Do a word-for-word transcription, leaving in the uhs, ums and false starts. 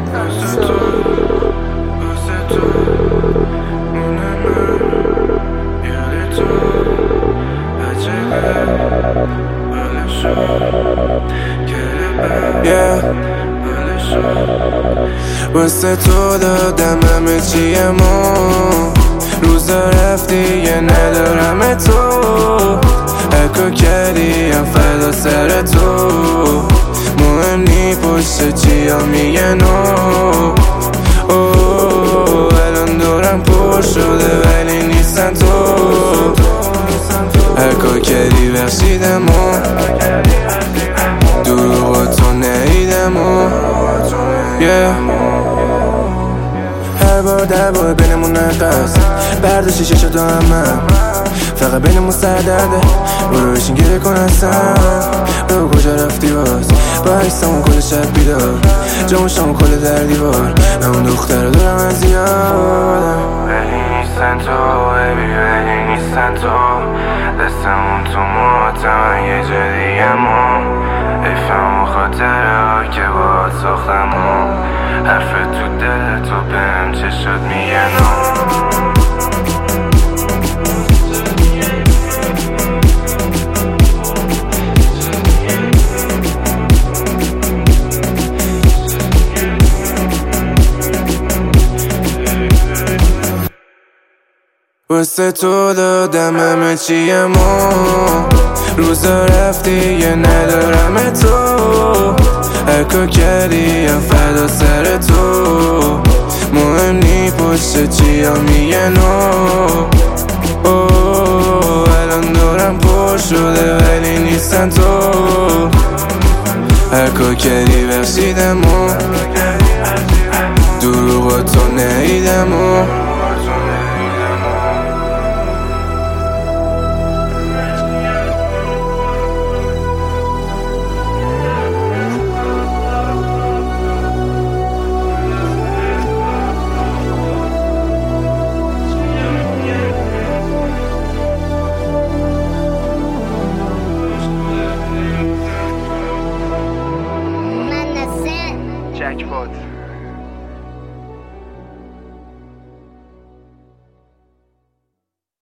واسه تو واسه تو مونه من یاد تو عجله بلشو گره بلشو واسه تو دادم همه چیمو روزا رفتی یه ندارم تو اکو کردیم فدا سر تو مهم نی پشت چیا میگن اوه الان دورم پر شده ولی نیستن تو اکو کردی بخشیدم و دروغ تو نیدم و هر بار در بار بینمون نقص برداشتی ششتو همم فقط بینمون سر درده برو بشین گره کن اصلا بگو کجا رفتی باز با عکسمون کل شب بیدار جامون شامون کل در دیوار من اون دختر رو دارم از یادم ولی نیستن تو ببی ولی نیستن تو دستمون تو موتم یه جا دیگمون افهم و خاطره که باید ساختمون حرف تو دل تو بهم چه شد میگن واسه تو دادم همه چیمو روزا رفتی یه ندارم تو اکو کردیم فدا سر تو مهم نی پشت چیا میگن اوه الان دورم پر شده ولی نیستن تو اکو کردی بخشیدم و دروغ تو نیدم و